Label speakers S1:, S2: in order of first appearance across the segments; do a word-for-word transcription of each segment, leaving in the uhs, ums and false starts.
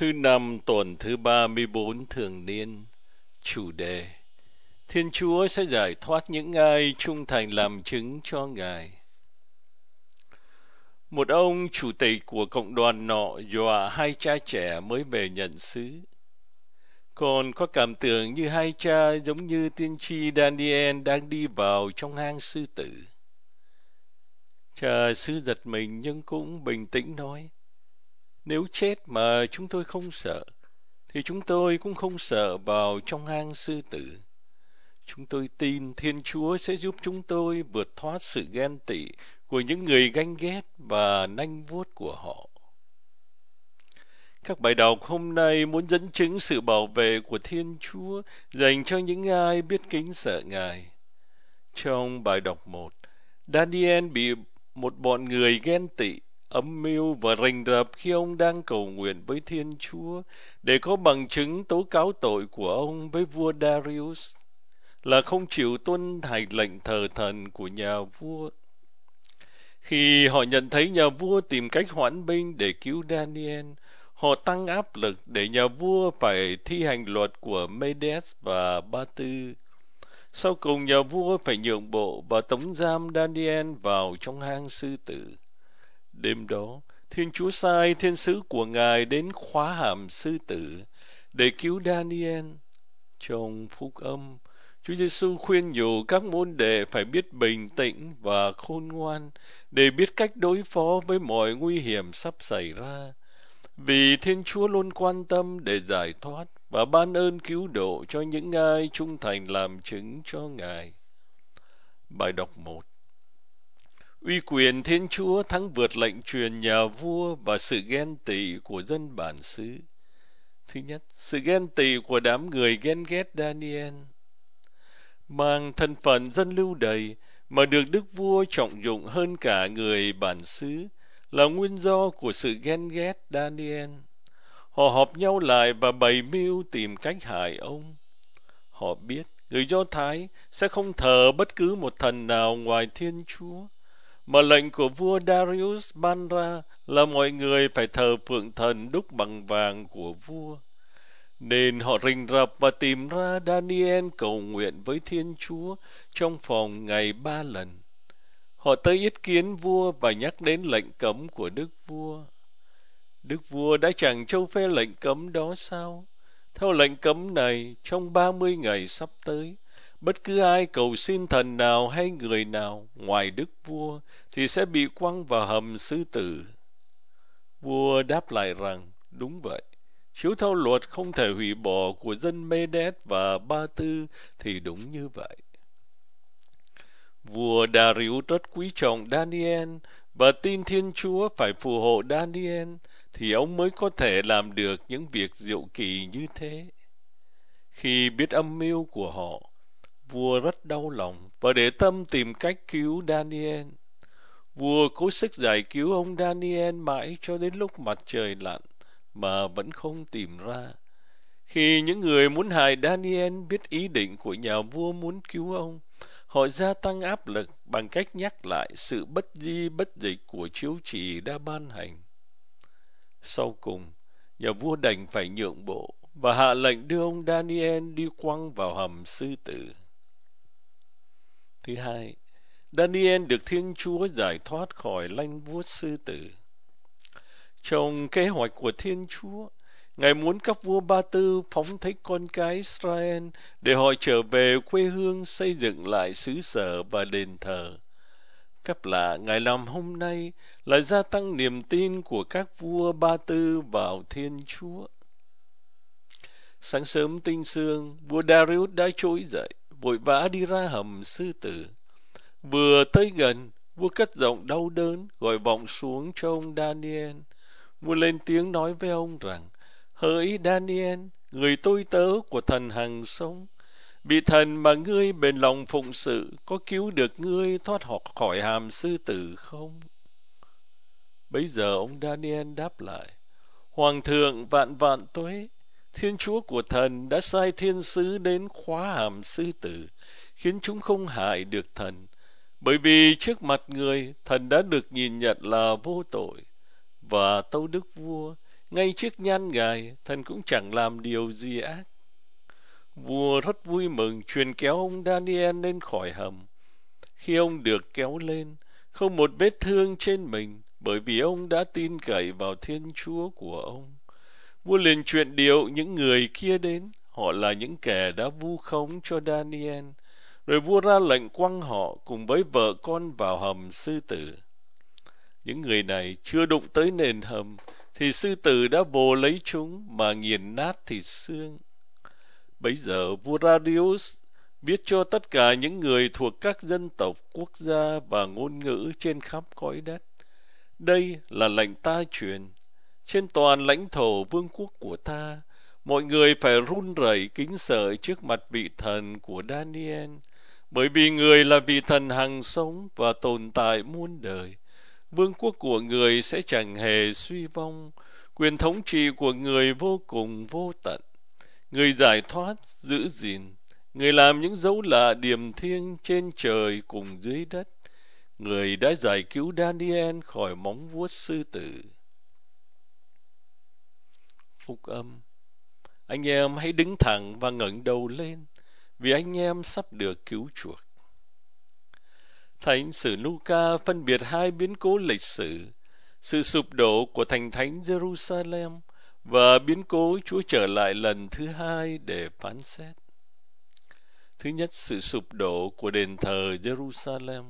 S1: Thứ năm tuần thứ ba mươi bốn thường niên. Chủ đề: Thiên Chúa sẽ giải thoát những ai trung thành làm chứng cho Ngài. Một ông chủ tịch của cộng đoàn nọ dọa hai cha trẻ mới về nhận xứ. Còn có cảm tưởng như hai cha giống như tiên tri Daniel đang đi vào trong hang sư tử. Cha xứ giật mình nhưng cũng bình tĩnh nói: Nếu chết mà chúng tôi không sợ, thì chúng tôi cũng không sợ vào trong hang sư tử. Chúng tôi tin Thiên Chúa sẽ giúp chúng tôi vượt thoát sự ghen tị của những người ganh ghét và nanh vuốt của họ. Các bài đọc hôm nay muốn dẫn chứng sự bảo vệ của Thiên Chúa dành cho những ai biết kính sợ Ngài. Trong bài đọc một, Daniel bị một bọn người ghen tị, âm mưu và rình rập khi ông đang cầu nguyện với Thiên Chúa để có bằng chứng tố cáo tội của ông với vua Darius là không chịu tuân hành lệnh thờ thần của nhà vua. Khi họ nhận thấy nhà vua tìm cách hoãn binh để cứu Daniel, họ tăng áp lực để nhà vua phải thi hành luật của Medes và Ba Tư. Sau cùng nhà vua phải nhượng bộ và tống giam Daniel vào trong hang sư tử. Đêm đó, Thiên Chúa sai thiên sứ của Ngài đến khóa hàm sư tử để cứu Daniel. Trong phúc âm, Chúa Giêsu khuyên nhủ các môn đệ phải biết bình tĩnh và khôn ngoan để biết cách đối phó với mọi nguy hiểm sắp xảy ra, vì Thiên Chúa luôn quan tâm để giải thoát và ban ơn cứu độ cho những ai trung thành làm chứng cho Ngài. Bài đọc một. Uy quyền Thiên Chúa thắng vượt lệnh truyền nhà vua và sự ghen tị của dân bản xứ. Thứ nhất, sự ghen tị của đám người ghen ghét Daniel. Mang thân phận dân lưu đày mà được Đức Vua trọng dụng hơn cả người bản xứ là nguyên do của sự ghen ghét Daniel. Họ họp nhau lại và bày mưu tìm cách hại ông. Họ biết người Do Thái sẽ không thờ bất cứ một thần nào ngoài Thiên Chúa, mà lệnh của vua Darius ban ra là mọi người phải thờ phượng thần đúc bằng vàng của vua. Nên họ rình rập và tìm ra Daniel cầu nguyện với Thiên Chúa trong phòng ngày ba lần. Họ tới yết kiến vua và nhắc đến lệnh cấm của đức vua. Đức vua đã chẳng châu phê lệnh cấm đó sao? Theo lệnh cấm này, trong ba mươi ngày sắp tới, bất cứ ai cầu xin thần nào hay người nào ngoài đức vua thì sẽ bị quăng vào hầm sư tử. Vua đáp lại rằng, đúng vậy. Chiếu theo luật không thể hủy bỏ của dân Medes và Ba Tư thì đúng như vậy. Vua Darius rất quý trọng Daniel và tin Thiên Chúa phải phù hộ Daniel thì ông mới có thể làm được những việc diệu kỳ như thế. Khi biết âm mưu của họ, vua rất đau lòng và để tâm tìm cách cứu Daniel. Vua cố sức giải cứu ông Daniel mãi cho đến lúc mặt trời lặn mà vẫn không tìm ra. Khi những người muốn hại Daniel biết ý định của nhà vua muốn cứu ông, họ gia tăng áp lực bằng cách nhắc lại sự bất di bất dịch của chiếu chỉ đã ban hành. Sau cùng, nhà vua đành phải nhượng bộ và hạ lệnh đưa ông Daniel đi quăng vào hầm sư tử. Thứ hai, Daniel được Thiên Chúa giải thoát khỏi lanh vuốt sư tử. Trong kế hoạch của Thiên Chúa, Ngài muốn các vua Ba Tư phóng thích con cái Israel để họ trở về quê hương xây dựng lại xứ sở và đền thờ. Phép lạ Ngài làm hôm nay là gia tăng niềm tin của các vua Ba Tư vào Thiên Chúa. Sáng sớm tinh sương, vua Darius đã trỗi dậy, vội vã đi ra hầm sư tử. Vừa tới gần, vua cất giọng đau đớn gọi vọng xuống cho ông Daniel. Vua lên tiếng nói với ông rằng, hỡi Daniel, người tôi tớ của thần hằng sống, vị thần mà ngươi bền lòng phụng sự có cứu được ngươi thoát khỏi hàm sư tử không? Bấy giờ ông Daniel đáp lại, Hoàng thượng vạn vạn tuế, Thiên Chúa của thần đã sai thiên sứ đến khóa hàm sư tử, khiến chúng không hại được thần, bởi vì trước mặt người, thần đã được nhìn nhận là vô tội. Và tâu đức vua, ngay trước nhan Ngài, thần cũng chẳng làm điều gì ác. Vua rất vui mừng truyền kéo ông Daniel lên khỏi hầm. Khi ông được kéo lên, không một vết thương trên mình, bởi vì ông đã tin cậy vào Thiên Chúa của ông. Vua liền truyền điệu những người kia đến, họ là những kẻ đã vu khống cho Daniel. Rồi vua ra lệnh quăng họ cùng với vợ con vào hầm sư tử. Những người này chưa đụng tới nền hầm, thì sư tử đã vồ lấy chúng mà nghiền nát thịt xương. Bấy giờ vua Darius viết cho tất cả những người thuộc các dân tộc, quốc gia và ngôn ngữ trên khắp cõi đất: đây là lệnh ta truyền. Trên toàn lãnh thổ vương quốc của ta, mọi người phải run rẩy kính sợ trước mặt vị thần của Daniel, bởi vì người là vị thần hằng sống và tồn tại muôn đời. Vương quốc của người sẽ chẳng hề suy vong, quyền thống trị của người vô cùng vô tận. Người giải thoát, giữ gìn, người làm những dấu lạ điềm thiêng trên trời cùng dưới đất. Người đã giải cứu Daniel khỏi móng vuốt sư tử. Phúc âm. Anh em hãy đứng thẳng và ngẩng đầu lên, vì anh em sắp được cứu chuộc. Thánh sử Luca phân biệt hai biến cố lịch sử: sự sụp đổ của thành thánh Jerusalem và biến cố Chúa trở lại lần thứ hai để phán xét. Thứ nhất, sự sụp đổ của đền thờ Jerusalem.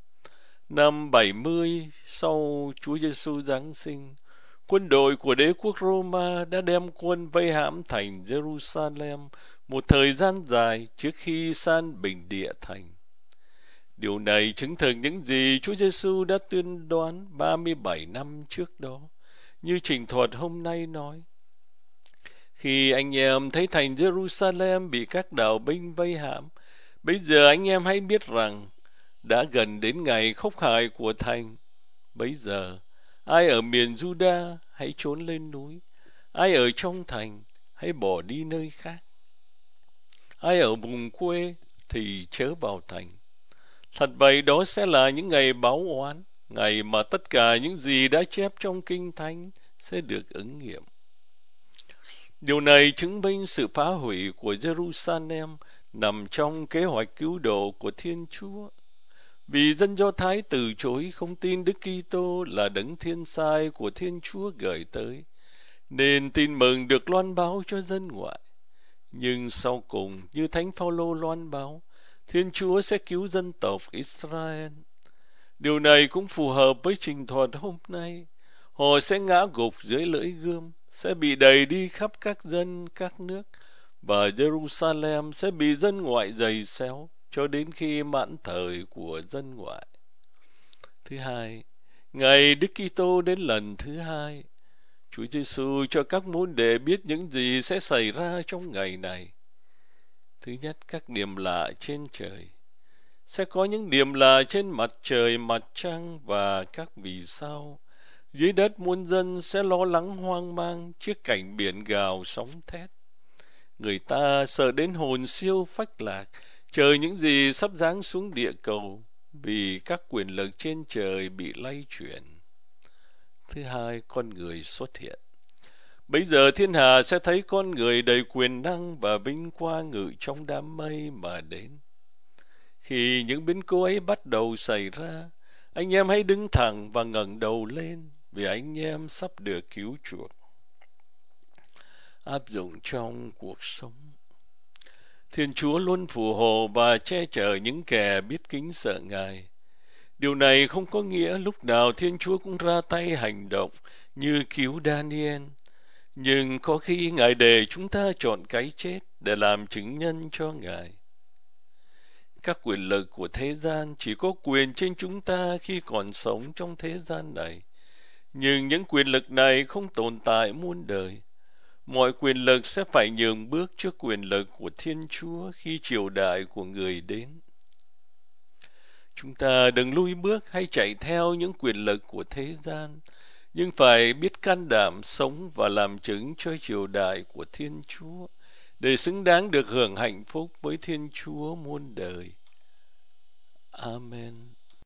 S1: Năm bảy mươi sau Chúa Giêsu Giáng sinh, quân đội của đế quốc Roma đã đem quân vây hãm thành Jerusalem một thời gian dài trước khi san bình địa thành. Điều này chứng thực những gì Chúa Giêsu đã tuyên đoán ba mươi bảy năm trước đó, như trình thuật hôm nay nói: khi anh em thấy thành Jerusalem bị các đạo binh vây hãm, bây giờ anh em hãy biết rằng đã gần đến ngày khốc hại của thành. Bấy giờ ai ở miền Juda hãy trốn lên núi, ai ở trong thành hãy bỏ đi nơi khác, ai ở vùng quê thì chớ vào thành. Thật vậy, đó sẽ là những ngày báo oán, ngày mà tất cả những gì đã chép trong Kinh Thánh sẽ được ứng nghiệm. Điều này chứng minh sự phá hủy của Jerusalem nằm trong kế hoạch cứu độ của Thiên Chúa. Vì dân Do Thái từ chối không tin Đức Kitô là đấng thiên sai của Thiên Chúa gửi tới, nên tin mừng được loan báo cho dân ngoại. Nhưng sau cùng, như Thánh Phaolô loan báo, Thiên Chúa sẽ cứu dân tộc Israel. Điều này cũng phù hợp với trình thuật hôm nay. Họ sẽ ngã gục dưới lưỡi gươm, sẽ bị đày đi khắp các dân, các nước, và Jerusalem sẽ bị dân ngoại giày xéo cho đến khi mãn thời của dân ngoại. Thứ hai, ngày Đức Kitô đến lần thứ hai, Chúa Giêsu cho các môn đệ biết những gì sẽ xảy ra trong ngày này. Thứ nhất, các điềm lạ trên trời. Sẽ có những điềm lạ trên mặt trời, mặt trăng và các vì sao. Dưới đất muôn dân sẽ lo lắng hoang mang trước cảnh biển gào sóng thét. Người ta sợ đến hồn siêu phách lạc, chờ những gì sắp giáng xuống địa cầu, vì các quyền lực trên trời bị lay chuyển. Thứ hai, con người xuất hiện. Bây giờ thiên hạ sẽ thấy con người đầy quyền năng và vinh quang ngự trong đám mây mà đến. Khi những biến cố ấy bắt đầu xảy ra, anh em hãy đứng thẳng và ngẩng đầu lên, vì anh em sắp được cứu chuộc. Áp dụng trong cuộc sống. Thiên Chúa luôn phù hộ và che chở những kẻ biết kính sợ Ngài. Điều này không có nghĩa lúc nào Thiên Chúa cũng ra tay hành động như cứu Daniel, nhưng có khi Ngài để chúng ta chọn cái chết để làm chứng nhân cho Ngài. Các quyền lực của thế gian chỉ có quyền trên chúng ta khi còn sống trong thế gian này, nhưng những quyền lực này không tồn tại muôn đời. Mọi quyền lực sẽ phải nhường bước trước quyền lực của Thiên Chúa khi triều đại của Người đến. Chúng ta đừng lui bước hay chạy theo những quyền lực của thế gian, nhưng phải biết can đảm sống và làm chứng cho triều đại của Thiên Chúa, để xứng đáng được hưởng hạnh phúc với Thiên Chúa muôn đời. Amen.